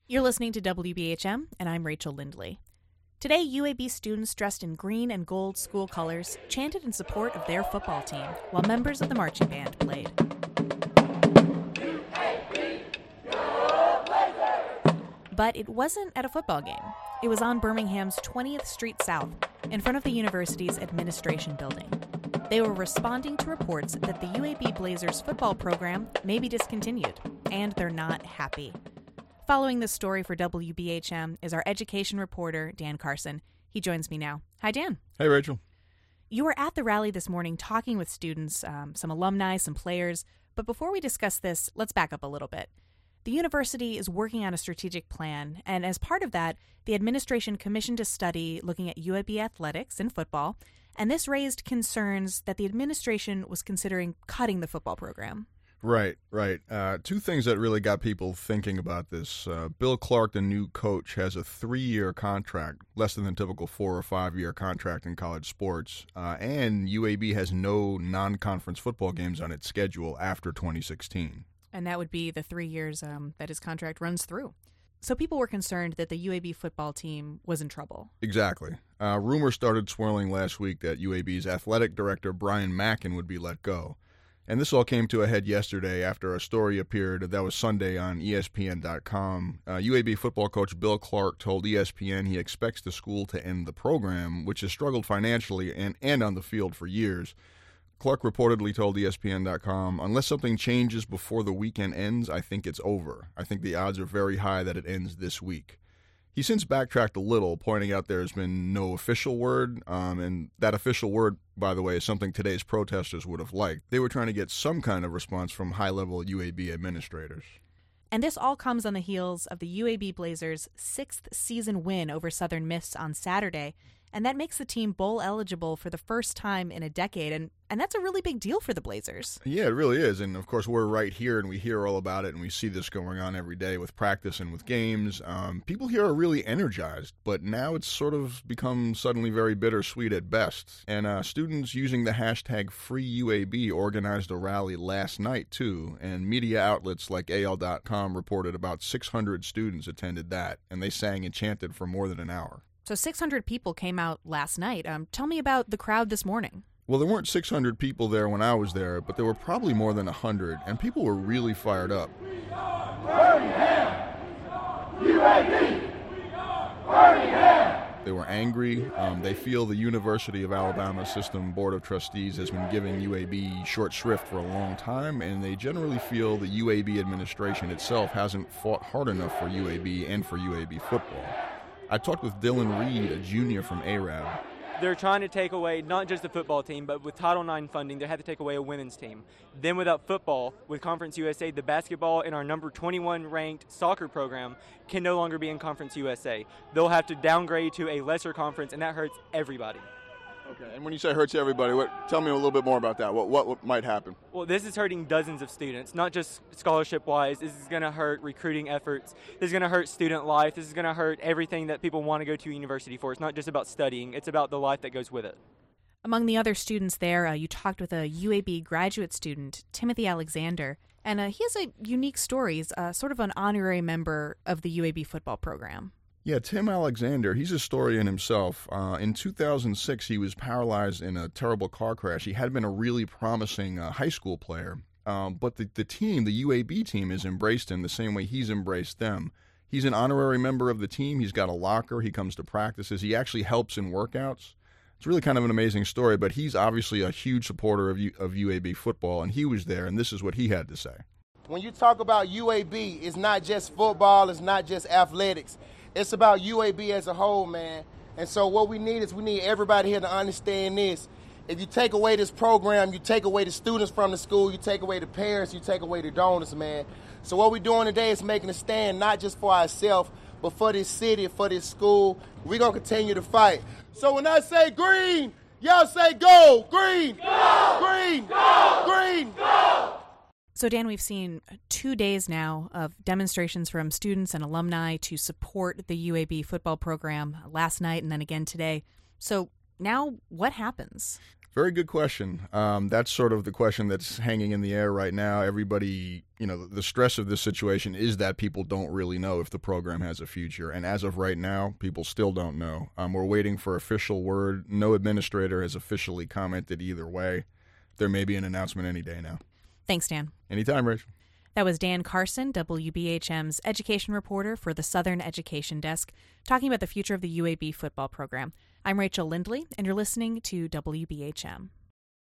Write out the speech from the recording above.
You're listening to WBHM, and I'm Rachel Lindley. Today, UAB students dressed in green and gold school colors chanted in support of their football team, while members of the marching band played. But it wasn't at a football game. It was on Birmingham's 20th Street South, in front of the university's administration building. They were responding to reports that the UAB Blazers football program may be discontinued, and they're not happy. Following this story for WBHM is our education reporter, Dan Carson. He joins me now. Hi, Dan. Hey, Rachel. You were at the rally this morning talking with students, some alumni, some players. But before we discuss this, let's back up a little bit. The university is working on a strategic plan, and as part of that, the administration commissioned a study looking at UAB athletics and football, and this raised concerns that the administration was considering cutting the football program. Right. Two things that really got people thinking about this. Bill Clark, the new coach, has a 3-year contract, less than the typical 4 or 5 year contract in college sports, and UAB has no non-conference football games on its schedule after 2016. And that would be the 3 years that his contract runs through. So people were concerned that the UAB football team was in trouble. Exactly. Rumors started swirling last week that UAB's athletic director, Brian Mackin, would be let go. And this all came to a head yesterday after a story appeared that was Sunday on ESPN.com. UAB football coach Bill Clark told ESPN he expects the school to end the program, which has struggled financially and on the field for years. Clark reportedly told ESPN.com, unless something changes before the weekend ends, I think it's over. I think the odds are very high that it ends this week. He since backtracked a little, pointing out there's been no official word, and that official word, by the way, is something today's protesters would have liked. They were trying to get some kind of response from high-level UAB administrators. And this all comes on the heels of the UAB Blazers' 6th season win over Southern Miss on Saturday, and that makes the team bowl eligible for the first time in a decade, and that's a really big deal for the Blazers. Yeah, it really is, and of course we're right here and we hear all about it and we see this going on every day with practice and with games. People here are really energized, but now it's sort of become suddenly very bittersweet at best. And students using the hashtag FreeUAB organized a rally last night too, and media outlets like AL.com reported about 600 students attended that, and they sang and chanted for more than an hour. So 600 people came out last night. Tell me about the crowd this morning. Well, there weren't 600 people there when I was there, but there were probably more than 100, and people were really fired up. They were angry. They feel the University of Alabama System Board of Trustees has been giving UAB short shrift for a long time, and they generally feel the UAB administration itself hasn't fought hard enough for UAB and for UAB football. I talked with Dylan Reed, a junior from ARAB. They're trying to take away not just the football team, but with Title IX funding, they had to take away a women's team. Then without football, with Conference USA, the basketball in our number 21 ranked soccer program can no longer be in Conference USA. They'll have to downgrade to a lesser conference, and that hurts everybody. Okay, and when you say hurts everybody, tell me a little bit more about that. What might happen? Well, this is hurting dozens of students, not just scholarship-wise. This is going to hurt recruiting efforts. This is going to hurt student life. This is going to hurt everything that people want to go to university for. It's not just about studying. It's about the life that goes with it. Among the other students there, you talked with a UAB graduate student, Timothy Alexander, and he has a unique story. He's sort of an honorary member of the UAB football program. Yeah, Tim Alexander, he's a historian himself. In 2006, he was paralyzed in a terrible car crash. He had been a really promising high school player, but the team, the UAB team, has embraced him the same way he's embraced them. He's an honorary member of the team. He's got a locker. He comes to practices. He actually helps in workouts. It's really kind of an amazing story, but he's obviously a huge supporter of UAB football, and he was there, and this is what he had to say. When you talk about UAB, it's not just football, it's not just athletics. It's about UAB as a whole, man. And so what we need everybody here to understand this. If you take away this program, you take away the students from the school, you take away the parents, you take away the donors, man. So what we're doing today is making a stand, not just for ourselves, but for this city, for this school. We're going to continue to fight. So when I say green, y'all say go. Green, go. Green, go. Green, go. So, Dan, we've seen 2 days now of demonstrations from students and alumni to support the UAB football program last night and then again today. So now what happens? Very good question. That's sort of the question that's hanging in the air right now. Everybody, the stress of this situation is that people don't really know if the program has a future. And as of right now, people still don't know. We're waiting for official word. No administrator has officially commented either way. There may be an announcement any day now. Thanks, Dan. Anytime, Rachel. That was Dan Carson, WBHM's education reporter for the Southern Education Desk, talking about the future of the UAB football program. I'm Rachel Lindley, and you're listening to WBHM.